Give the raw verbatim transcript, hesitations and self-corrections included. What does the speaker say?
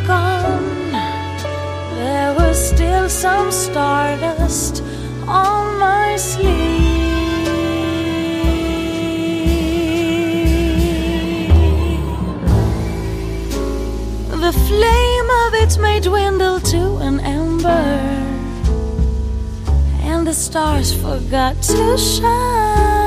gone, there was still some stardust on my sleeve. The flame of it may dwindle to an ember, and the stars forgot to shine.